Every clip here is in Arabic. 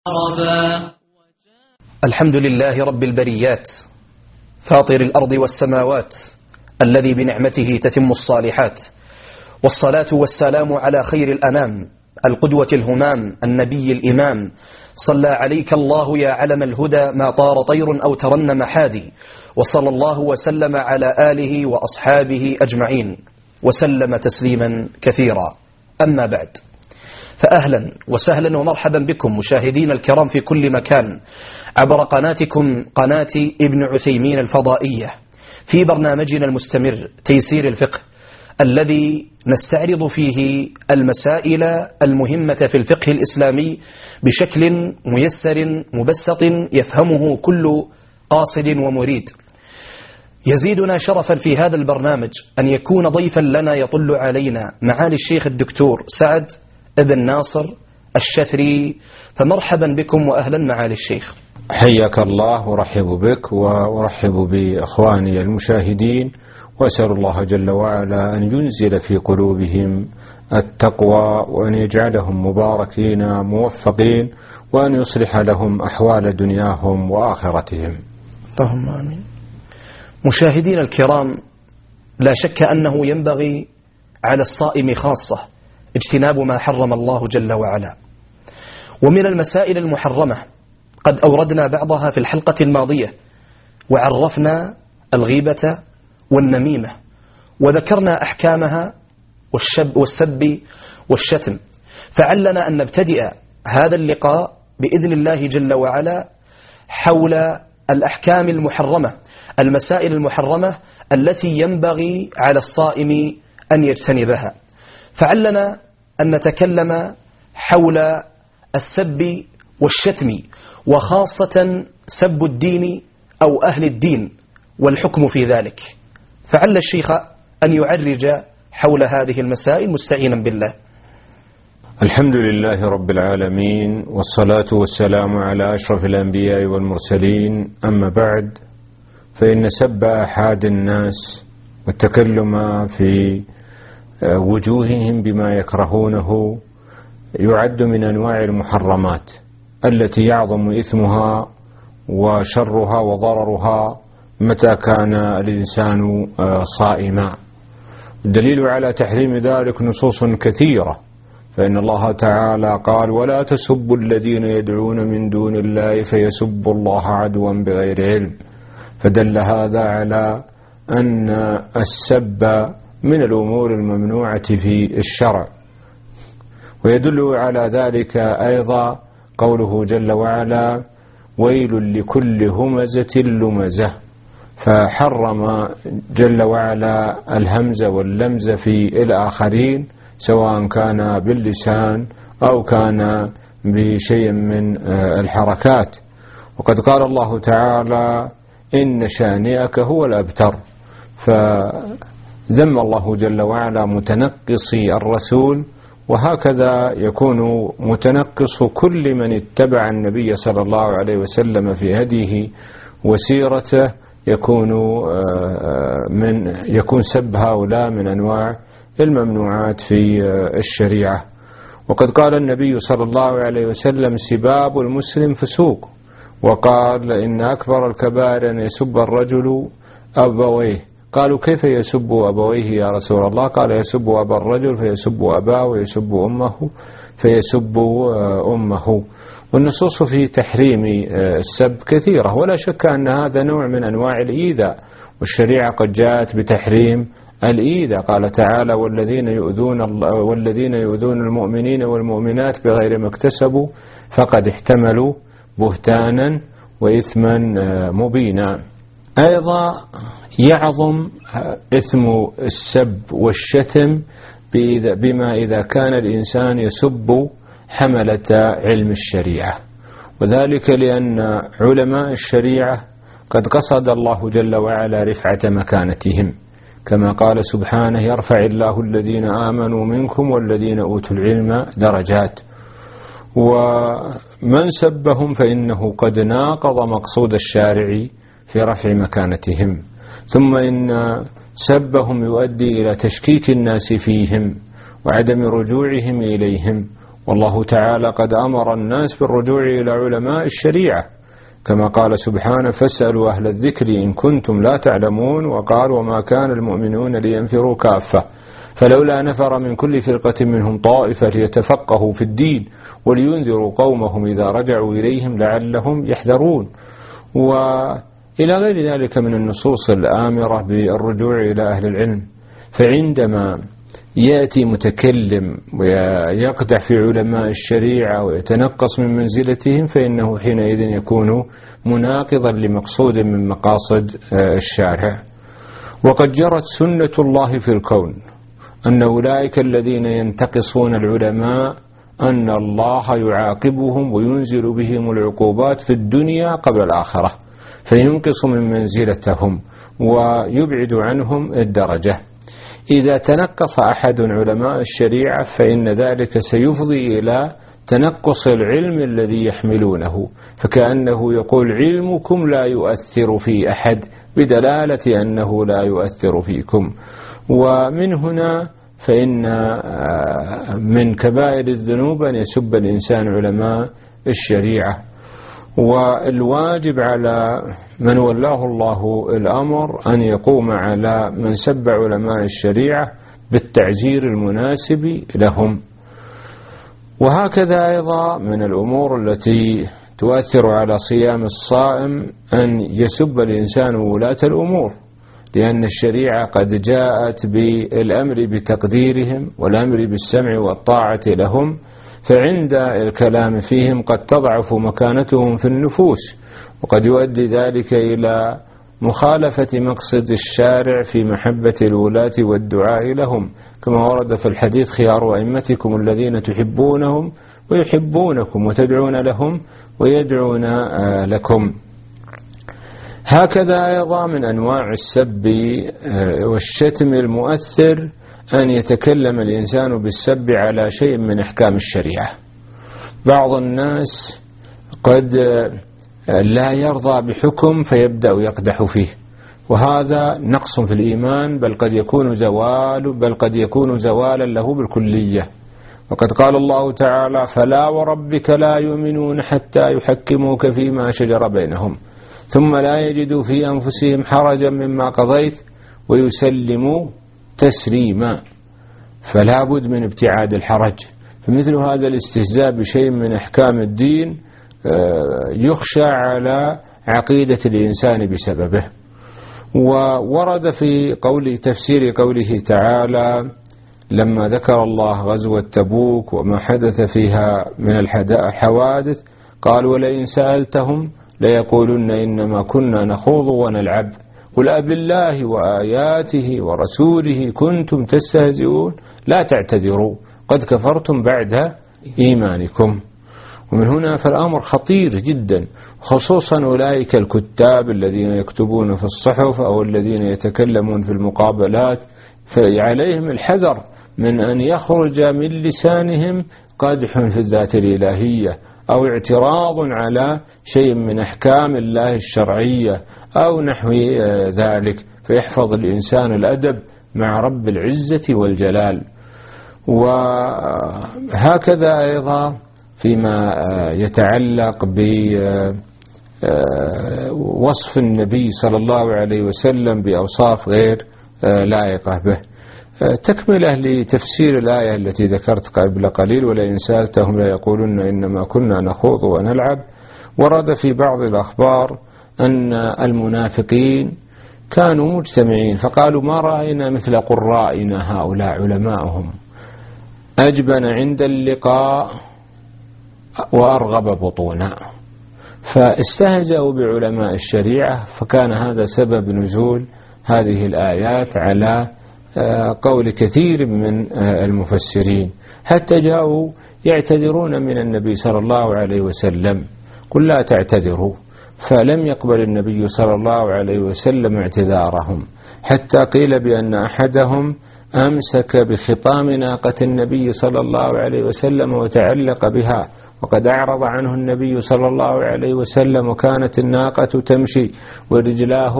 الحمد لله رب البريات فاطر الأرض والسماوات الذي بنعمته تتم الصالحات، والصلاة والسلام على خير الأنام القدوة الهمام النبي الإمام. صلى عليك الله يا علم الهدى ما طار طير أو ترنم حادي، وصلى الله وسلم على آله وأصحابه أجمعين وسلم تسليما كثيرا. أما بعد، فأهلا وسهلا ومرحبا بكم مشاهدين الكرام في كل مكان عبر قناتكم قناة ابن عثيمين الفضائية في برنامجنا المستمر تيسير الفقه، الذي نستعرض فيه المسائل المهمة في الفقه الإسلامي بشكل ميسر مبسط يفهمه كل قاصد ومريد. يزيدنا شرفا في هذا البرنامج أن يكون ضيفا لنا يطل علينا معالي الشيخ الدكتور سعد ابن ناصر الشثري، فمرحبا بكم وأهلا معالي الشيخ. حياك الله ورحب بك ورحب بإخواني المشاهدين، وأسأل الله جل وعلا أن ينزل في قلوبهم التقوى، وأن يجعلهم مباركين موفقين، وأن يصلح لهم أحوال دنياهم وآخرتهم. اللهم آمين. مشاهدين الكرام، لا شك أنه ينبغي على الصائم خاصة اجتناب ما حرم الله جل وعلا، ومن المسائل المحرمة قد أوردنا بعضها في الحلقة الماضية، وعرفنا الغيبة والنميمة وذكرنا أحكامها والسب والشتم، فعلنا أن نبتدئ هذا اللقاء بإذن الله جل وعلا حول الأحكام المحرمة، المسائل المحرمة التي ينبغي على الصائم أن يجتنبها. فعلنا أن نتكلم حول السب والشتم، وخاصة سب الدين أو أهل الدين والحكم في ذلك. فعل الشيخ أن يعرج حول هذه المسائل مستعينا بالله. الحمد لله رب العالمين، والصلاة والسلام على أشرف الأنبياء والمرسلين. أما بعد، فإن سب أحد الناس والتكلم في وجوههم بما يكرهونه يعد من أنواع المحرمات التي يعظم إثمها وشرها وضررها متى كان الإنسان صائما. الدليل على تحريم ذلك نصوص كثيرة، فإن الله تعالى قال: ولا تسبوا الذين يدعون من دون الله فيسبوا الله عدوا بغير علم. فدل هذا على أن السب من الأمور الممنوعة في الشرع. ويدل على ذلك أيضا قوله جل وعلا: ويل لكل همزة لمزة. فحرم جل وعلا الهمز واللمز في الآخرين، سواء كان باللسان أو كان بشيء من الحركات. وقد قال الله تعالى: إن شانئك هو الأبتر. فذم الله جل وعلا متنقصي الرسول، وهكذا يكون متنقص كل من اتبع النبي صلى الله عليه وسلم في هديه وسيرته، يكون سب هؤلاء من أنواع الممنوعات في الشريعة. وقد قال النبي صلى الله عليه وسلم: سباب المسلم فسوق. وقال: إن أكبر الكبائر أن يسب الرجل أبويه. قالوا: كيف يسب أبويه يا رسول الله؟ قال: يسب أبا الرجل فيسب أباه، ويسب أمه فيسب أمه. والنصوص في تحريم السب كثيرة، ولا شك أن هذا نوع من أنواع الإيذاء، والشريعة قد جاءت بتحريم الإيذاء. قال تعالى: والذين يؤذون المؤمنين والمؤمنات بغير ما اكتسبوا فقد احتملوا بهتانا وإثما مبينا. أيضا يعظم إثم السب والشتم بما إذا كان الإنسان يسب حملة علم الشريعة، وذلك لأن علماء الشريعة قد قصد الله جل وعلا رفعة مكانتهم، كما قال سبحانه: يرفع الله الذين آمنوا منكم والذين أوتوا العلم درجات. ومن سبهم فإنه قد ناقض مقصود الشارع في رفع مكانتهم. ثم إن سبهم يؤدي إلى تشكيك الناس فيهم وعدم رجوعهم إليهم، والله تعالى قد أمر الناس بالرجوع إلى علماء الشريعة كما قال سبحانه فاسألوا أهل الذكر إن كنتم لا تعلمون، وقال وما كان المؤمنون لينفروا كافة فلولا نفر من كل فرقة منهم طائفة ليتفقهوا في الدين ولينذروا قومهم إذا رجعوا إليهم لعلهم يحذرون، وإلى غير ذلك من النصوص الآمرة بالرجوع إلى أهل العلم. فعندما يأتي متكلم ويقدح في علماء الشريعة ويتنقص من منزلتهم فإنه حينئذ يكون مناقضا لمقصود من مقاصد الشارع. وقد جرت سنة الله في الكون أن أولئك الذين ينتقصون العلماء أن الله يعاقبهم وينزل بهم العقوبات في الدنيا قبل الآخرة، فينقص من منزلتهم ويبعد عنهم الدرجة. إذا تنقص أحد علماء الشريعة فإن ذلك سيفضي إلى تنقص العلم الذي يحملونه، فكأنه يقول علمكم لا يؤثر في أحد بدلالة أنه لا يؤثر فيكم. ومن هنا فإن من كبائر الذنوب أن يسب الإنسان علماء الشريعة. والواجب على من ولاه الله الأمر أن يقوم على من سب علماء الشريعة بالتعزير المناسب لهم. وهكذا أيضا من الأمور التي تؤثر على صيام الصائم أن يسب الإنسان ولاة الأمور، لأن الشريعة قد جاءت بالأمر بتقديرهم والأمر بالسمع والطاعة لهم، فعند الكلام فيهم قد تضعف مكانتهم في النفوس، وقد يؤدي ذلك إلى مخالفة مقصد الشارع في محبة الولاة والدعاء لهم، كما ورد في الحديث خيار أئمتكم الذين تحبونهم ويحبونكم وتدعون لهم ويدعون لكم. هكذا أيضا من أنواع السب والشتم المؤثر أن يتكلم الإنسان بالسب على شيء من أحكام الشريعة. بعض الناس قد لا يرضى بحكم فيبدأ يقدح فيه، وهذا نقص في الإيمان، بل قد يكون زوالا له بالكلية. وقد قال الله تعالى فلا وربك لا يؤمنون حتى يحكموك فيما شجر بينهم ثم لا يجدوا في أنفسهم حرجا مما قضيت ويسلموا تسليما. فلا بد من ابتعاد الحرج. فمثل هذا الاستهزاء بشيء من أحكام الدين يخشى على عقيدة الإنسان بسببه. وورد في تفسير قوله تعالى لما ذكر الله غزوة تبوك وما حدث فيها من الحوادث قال ولئن سألتهم ليقولن إنما كنا نخوض ونلعب قل أبالله وآياته ورسوله كنتم تستهزئون لا تعتذروا قد كفرتم بعد إيمانكم. ومن هنا فالأمر خطير جدا، خصوصا أولئك الكتاب الذين يكتبون في الصحف أو الذين يتكلمون في المقابلات، فعليهم الحذر من أن يخرج من لسانهم قدح في الذات الإلهية أو اعتراض على شيء من أحكام الله الشرعية أو نحو ذلك، فيحفظ الإنسان الأدب مع رب العزة والجلال. وهكذا أيضا فيما يتعلق بوصف النبي صلى الله عليه وسلم بأوصاف غير لائقة به. تكملة لتفسير الآية التي ذكرت قبل قليل ولئن سألتهم ليقولن إنما كنا نخوض ونلعب. ورد في بعض الأخبار أن المنافقين كانوا مجتمعين فقالوا ما رأينا مثل قرائنا هؤلاء علماءهم أجبن عند اللقاء وأرغب بطونا، فاستهزأوا بعلماء الشريعة، فكان هذا سبب نزول هذه الآيات على قول كثير من المفسرين، حتى جاءوا يعتذرون من النبي صلى الله عليه وسلم قل لا تعتذروا، فلم يقبل النبي صلى الله عليه وسلم اعتذارهم، حتى قيل بأن أحدهم أمسك بخطام ناقة النبي صلى الله عليه وسلم وتعلق بها، وقد أعرض عنه النبي صلى الله عليه وسلم وكانت الناقة تمشي ورجلاه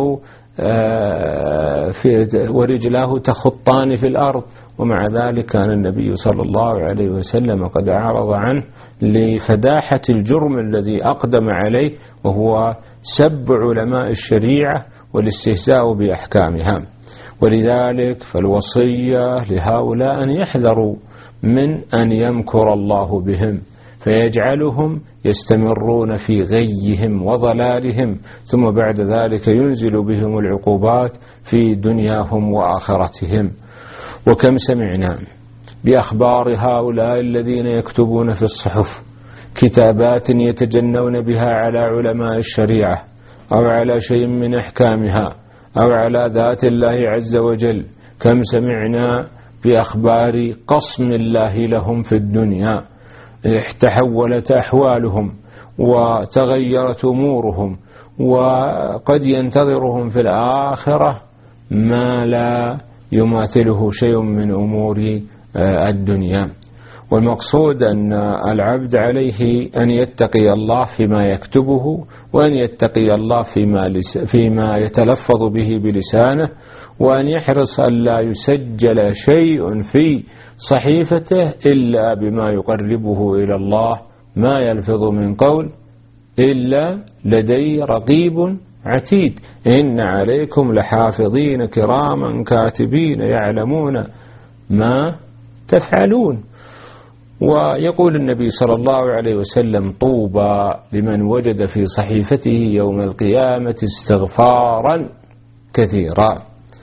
ورجلاه تخطان في الأرض، ومع ذلك كان النبي صلى الله عليه وسلم قد أعرض عنه لفداحة الجرم الذي أقدم عليه، وهو سب علماء الشريعة والاستهزاء بأحكامها. ولذلك فالوصية لهؤلاء أن يحذروا من أن يمكر الله بهم فيجعلهم يستمرون في غيهم وضلالهم، ثم بعد ذلك ينزل بهم العقوبات في دنياهم وآخرتهم. وكم سمعنا بأخبار هؤلاء الذين يكتبون في الصحف كتابات يتجنون بها على علماء الشريعة أو على شيء من أحكامها أو على ذات الله عز وجل. كم سمعنا بأخبار قصم الله لهم في الدنيا، تحولت أحوالهم وتغيرت أمورهم، وقد ينتظرهم في الآخرة ما لا يماثله شيء من أمور الدنيا. والمقصود أن العبد عليه أن يتقي الله فيما يكتبه، وأن يتقي الله فيما يتلفظ به بلسانه، وأن يحرص أن لا يسجل شيء في صحيفته إلا بما يقربه إلى الله، ما يلفظ من قول إلا لدي رقيب عتيد، إن عليكم لحافظين كراما كاتبين يعلمون ما تفعلون. ويقول النبي صلى الله عليه وسلم: طوبى لمن وجد في صحيفته يوم القيامة استغفارا كثيرا.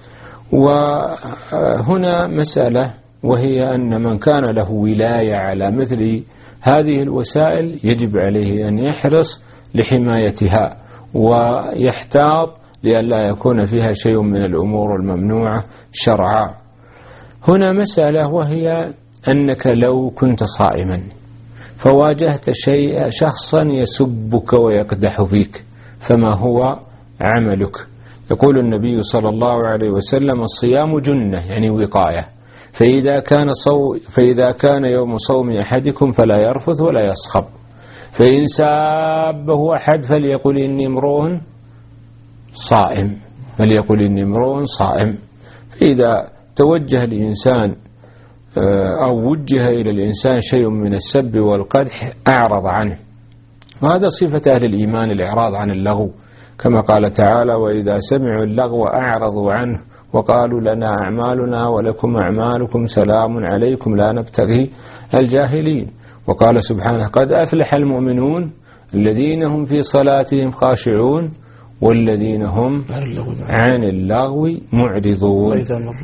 وهنا مسألة، وهي أن من كان له ولاية على مثل هذه الوسائل يجب عليه أن يحرص لحمايتها ويحتاط لئلا يكون فيها شيء من الأمور الممنوعة شرعا. هنا مسألة، وهي أنك لو كنت صائما فواجهت شخصا يسبك ويقدح فيك، فما هو عملك؟ يقول النبي صلى الله عليه وسلم: الصيام جنة، يعني وقاية، فإذا كان يوم صوم أحدكم فلا يرفث ولا يصخب، فإن سابه أحد فليقل إني امرؤ صائم. فإذا توجه الإنسان أو وجه إلى الإنسان شيء من السب والقدح أعرض عنه، وهذا صفة أهل الإيمان، الإعراض عن اللغو، كما قال تعالى: وإذا سمعوا اللغو أعرضوا عنه وقالوا لنا أعمالنا ولكم أعمالكم سلام عليكم لا نبتغي الجاهلين. وقال سبحانه: قد أفلح المؤمنون الذين هم في صلاتهم خاشعون والذين هم عن اللغو معرضون.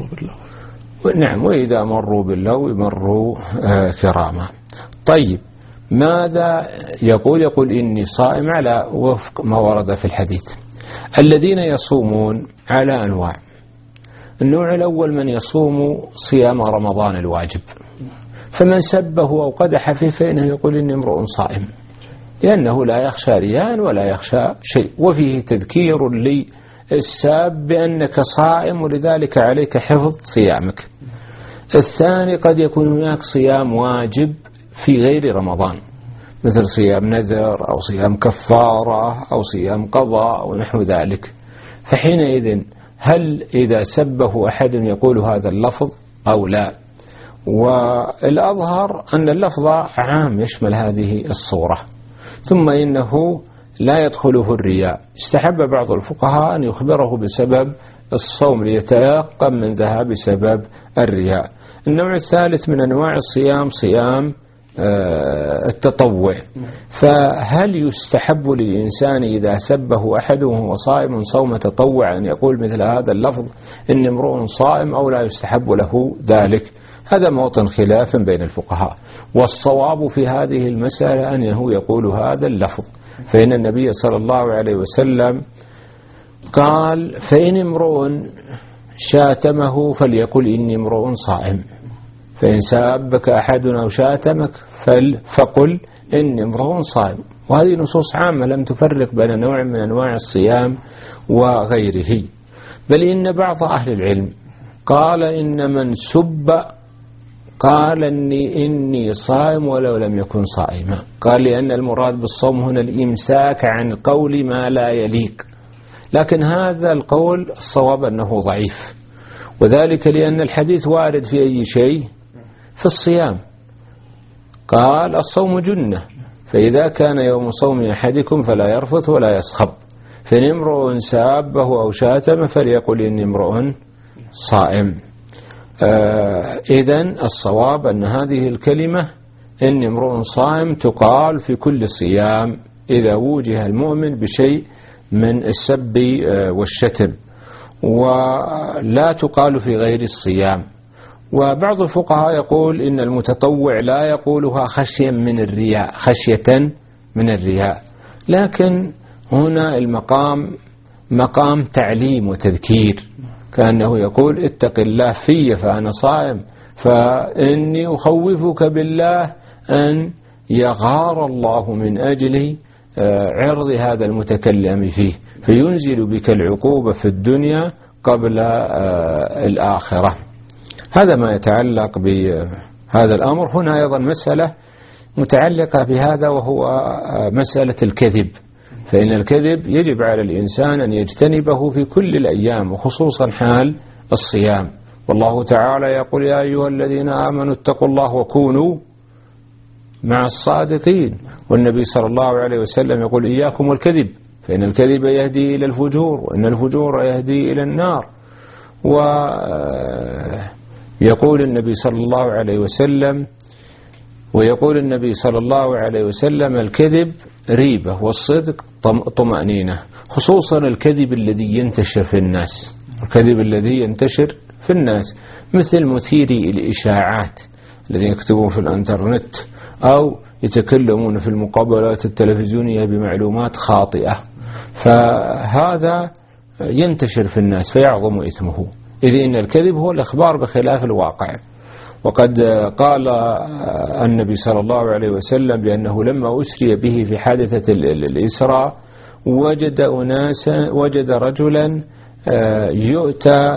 وإذا مروا باللغو مروا كراما. طيب، ماذا يقول إني صائم على وفق ما ورد في الحديث. الذين يصومون على أنواع. النوع الأول من يصوم صيام رمضان الواجب، فمن سبه أو قدح فيه فإنه يقول إني امرؤ صائم، لأنه لا يخشى رياء ولا يخشى شيء، وفيه تذكير للساب بأنك صائم ولذلك عليك حفظ صيامك. الثاني قد يكون هناك صيام واجب في غير رمضان، مثل صيام نذر أو صيام كفارة أو صيام قضاء أو نحو ذلك، فحينئذ هل إذا سبه أحد يقول هذا اللفظ أو لا؟ والأظهر أن اللفظ عام يشمل هذه الصورة. ثم إنه لا يدخله الرياء. استحب بعض الفقهاء أن يخبره بسبب الصوم ليتيقن من ذهاب سبب الرياء. النوع الثالث من أنواع الصيام صيام التطوع، فهل يستحب للإنسان إذا سبه أحد وهو صائم صوم تطوع أن يقول مثل هذا اللفظ إن امرؤ صائم، أو لا يستحب له ذلك؟ هذا موطن خلاف بين الفقهاء، والصواب في هذه المسألة أنه يقول هذا اللفظ، فإن النبي صلى الله عليه وسلم قال: فإن امرؤ شاتمه فليقل إني امرؤ صائم، فإن سابك أحد أو شاتمك فقل إني امرؤ صائم. وهذه نصوص عامة لم تفرق بين نوع من أنواع الصيام وغيره. بل إن بعض أهل العلم قال إن من سب قال إني صائم ولو لم يكن صائما، قال لأن المراد بالصوم هنا الإمساك عن قول ما لا يليق، لكن هذا القول الصواب أنه ضعيف، وذلك لأن الحديث وارد في أي شيء؟ في الصيام، قال الصوم جنة، فإذا كان يوم صوم أحدكم فلا يرفث ولا يصخب، فإن امرؤ سابه أو شاتم فليقل إني امرؤ صائم. إذن الصواب أن هذه الكلمة إني امرؤ صائم تقال في كل صيام إذا وجه المؤمن بشيء من السب والشتم، ولا تقال في غير الصيام. وبعض الفقهاء يقول إن المتطوع لا يقولها خشية من الرياء، لكن هنا المقام مقام تعليم وتذكير، كأنه يقول اتق الله في فأنا صائم، فإني أخوفك بالله أن يغار الله من أجل عرض هذا المتكلم فيه، فينزل بك العقوبة في الدنيا قبل الآخرة. هذا ما يتعلق بهذا الأمر. هنا أيضا مسألة متعلقة بهذا، وهو مسألة الكذب، فإن الكذب يجب على الإنسان أن يجتنبه في كل الأيام، وخصوصا حال الصيام. والله تعالى يقول يا أيها الذين آمنوا اتقوا الله وكونوا مع الصادقين، والنبي صلى الله عليه وسلم يقول إياكم والكذب فإن الكذب يهدي إلى الفجور وإن الفجور يهدي إلى النار. ويقول النبي صلى الله عليه وسلم الكذب ريبة والصدق طمأنينة، خصوصا الكذب الذي ينتشر في الناس، مثل مثيري الإشاعات الذين يكتبون في الانترنت أو يتكلمون في المقابلات التلفزيونية بمعلومات خاطئة، فهذا ينتشر في الناس فيعظم إثمه، إذ إن الكذب هو الإخبار بخلاف الواقع. وقد قال النبي صلى الله عليه وسلم بأنه لما أسري به في حادثة الإسراء وجد رجلا يؤتى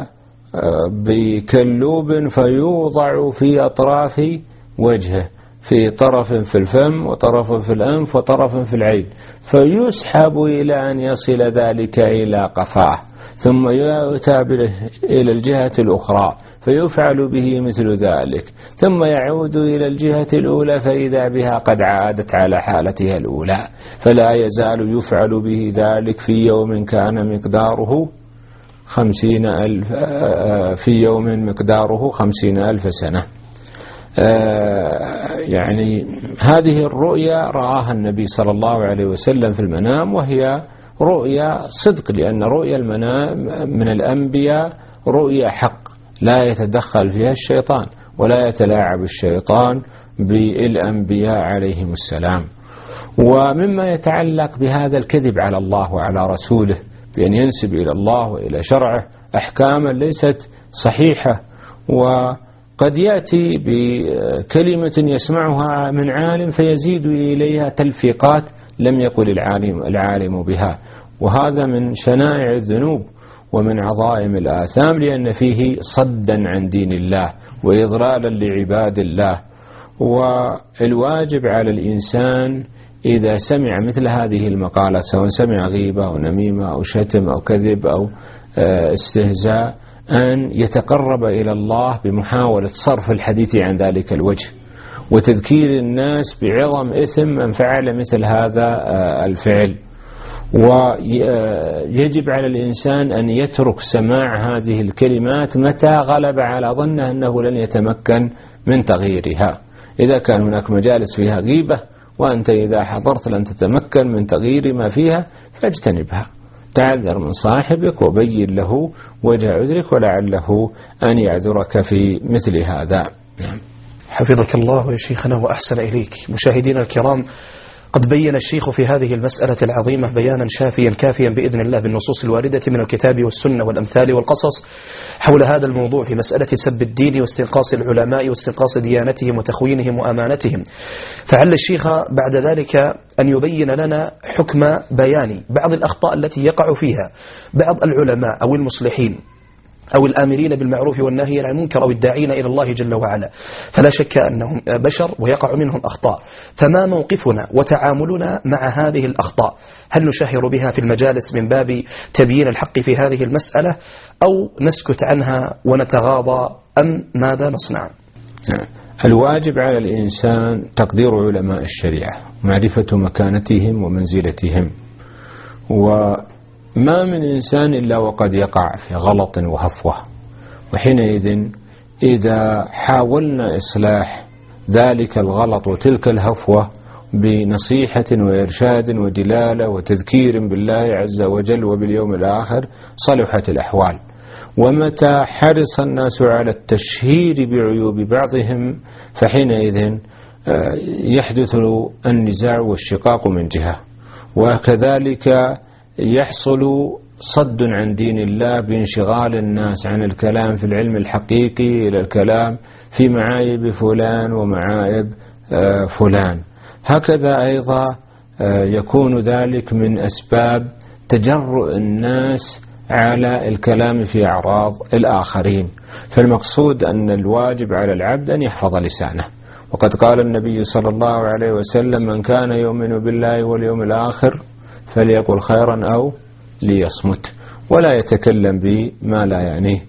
بكلوب فيوضع في أطراف وجهه، في طرف في الفم وطرف في الأنف وطرف في العين، فيسحب إلى أن يصل ذلك إلى قفاه، ثم يؤتى إلى الجهة الأخرى فيفعل به مثل ذلك، ثم يعود إلى الجهة الأولى فإذا بها قد عادت على حالتها الأولى، فلا يزال يفعل به ذلك في يوم كان مقداره 50,000 سنة. يعني هذه الرؤيا رآها النبي صلى الله عليه وسلم في المنام، وهي رؤيا صدق، لأن رؤيا المنام من الأنبياء رؤيا حق لا يتدخل فيها الشيطان ولا يتلاعب الشيطان بالأنبياء عليهم السلام. ومما يتعلق بهذا الكذب على الله وعلى رسوله بأن ينسب إلى الله وإلى شرعه أحكاما ليست صحيحة، وقد يأتي بكلمة يسمعها من عالم فيزيد إليها تلفيقات لم يقل العالم بها، وهذا من شنائع الذنوب ومن عظائم الآثام، لأن فيه صدا عن دين الله وإضلالا لعباد الله. والواجب على الإنسان إذا سمع مثل هذه المقالات، سواء سمع غيبة أو نميمة أو شتم أو كذب أو استهزاء، أن يتقرب إلى الله بمحاولة صرف الحديث عن ذلك الوجه، وتذكير الناس بعظم إثم من فعل مثل هذا الفعل. ويجب على الإنسان أن يترك سماع هذه الكلمات متى غلب على ظنه أنه لن يتمكن من تغييرها. إذا كان هناك مجالس فيها غيبة وأنت إذا حضرت لن تتمكن من تغيير ما فيها فاجتنبها، تعذر من صاحبك وبين له وجه عذرك ولعله أن يعذرك في مثل هذا. حفظك الله يا شيخنا وأحسن إليك. مشاهدينا الكرام، قد بين الشيخ في هذه المسألة العظيمة بيانا شافيا كافيا بإذن الله بالنصوص الواردة من الكتاب والسنة والأمثال والقصص حول هذا الموضوع في مسألة سب الدين واستنقاص العلماء واستنقاص ديانتهم وتخوينهم وأمانتهم. فعل الشيخ بعد ذلك أن يبين لنا حكم بيان بعض الأخطاء التي يقع فيها بعض العلماء أو المصلحين أو الآمرين بالمعروف والناهين عن المنكر أو الداعين إلى الله جل وعلا، فلا شك أنهم بشر ويقع منهم أخطاء. فما موقفنا وتعاملنا مع هذه الأخطاء؟ هل نشهر بها في المجالس من باب تبيين الحق في هذه المسألة، أو نسكت عنها ونتغاضى، أم ماذا نصنع؟ الواجب على الإنسان تقدير علماء الشريعة، معرفة مكانتهم ومنزلتهم، وما من إنسان إلا وقد يقع في غلط وهفوة، وحينئذ إذا حاولنا إصلاح ذلك الغلط وتلك الهفوة بنصيحة وإرشاد ودلالة وتذكير بالله عز وجل وباليوم الآخر صلحت الأحوال. ومتى حرص الناس على التشهير بعيوب بعضهم فحينئذ يحدث النزاع والشقاق من جهة، وكذلك يحصل صد عن دين الله بانشغال الناس عن الكلام في العلم الحقيقي إلى الكلام في معايب فلان ومعايب فلان. هكذا أيضا يكون ذلك من أسباب تجرؤ الناس على الكلام في أعراض الآخرين. فالمقصود أن الواجب على العبد أن يحفظ لسانه، وقد قال النبي صلى الله عليه وسلم: من كان يؤمن بالله واليوم الآخر فليقل خيرا أو ليصمت، ولا يتكلم بما لا يعنيه.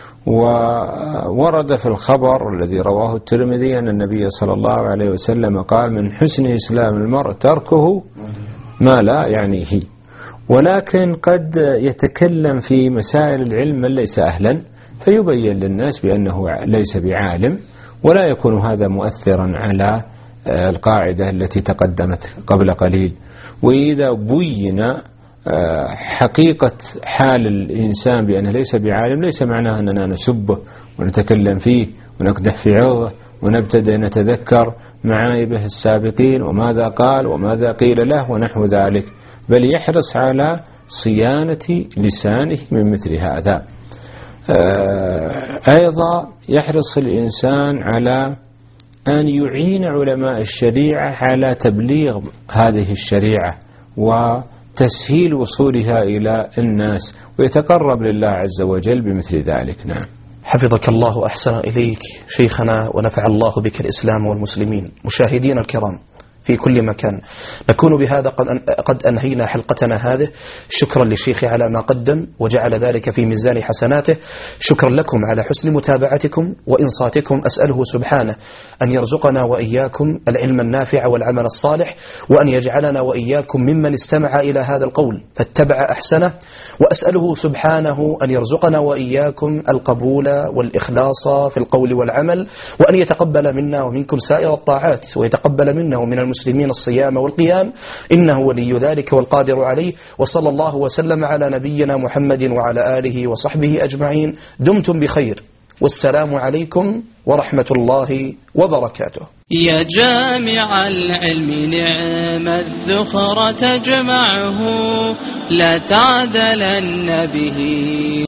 وورد في الخبر الذي رواه الترمذي أن النبي صلى الله عليه وسلم قال: من حسن إسلام المرء تركه ما لا يعنيه. ولكن قد يتكلم في مسائل العلم من ليس أهلا فيبين للناس بأنه ليس بعالم، ولا يكون هذا مؤثرا على القاعدة التي تقدمت قبل قليل. وإذا بين حقيقة حال الإنسان بأنه ليس بعالم ليس معناه أننا نسبه ونتكلم فيه ونقدح في عرضه ونبتدئ نتذكر معايبه السابقين وماذا قال وماذا قيل له ونحو ذلك، بل يحرص على صيانة لسانه من مثل هذا. أيضا يحرص الإنسان على أن يعين علماء الشريعة على تبليغ هذه الشريعة وتسهيل وصولها إلى الناس، ويتقرب لله عز وجل بمثل ذلك. نعم. حفظك الله، أحسن إليك شيخنا، ونفع الله بك الإسلام والمسلمين. مشاهدين الكرام في كل مكان، نكون بهذا قد أنهينا حلقتنا هذه. شكرا للشيخ على ما قدم وجعل ذلك في ميزان حسناته. شكرا لكم على حسن متابعتكم وإنصاتكم. أسأله سبحانه أن يرزقنا وإياكم العلم النافع والعمل الصالح، وأن يجعلنا وإياكم ممن استمع إلى هذا القول فاتبع أحسنه. وأسأله سبحانه أن يرزقنا وإياكم القبول والإخلاص في القول والعمل، وأن يتقبل منا ومنكم سائر الطاعات، ويتقبل منا ومن المسلمين الصيام والقيام، إنه ولي ذلك والقادر عليه. وصلى الله وسلم على نبينا محمد وعلى آله وصحبه أجمعين. دمتم بخير، والسلام عليكم ورحمة الله وبركاته. يا جامع العلم نعم الذخر تجمعه، لا تعدلن به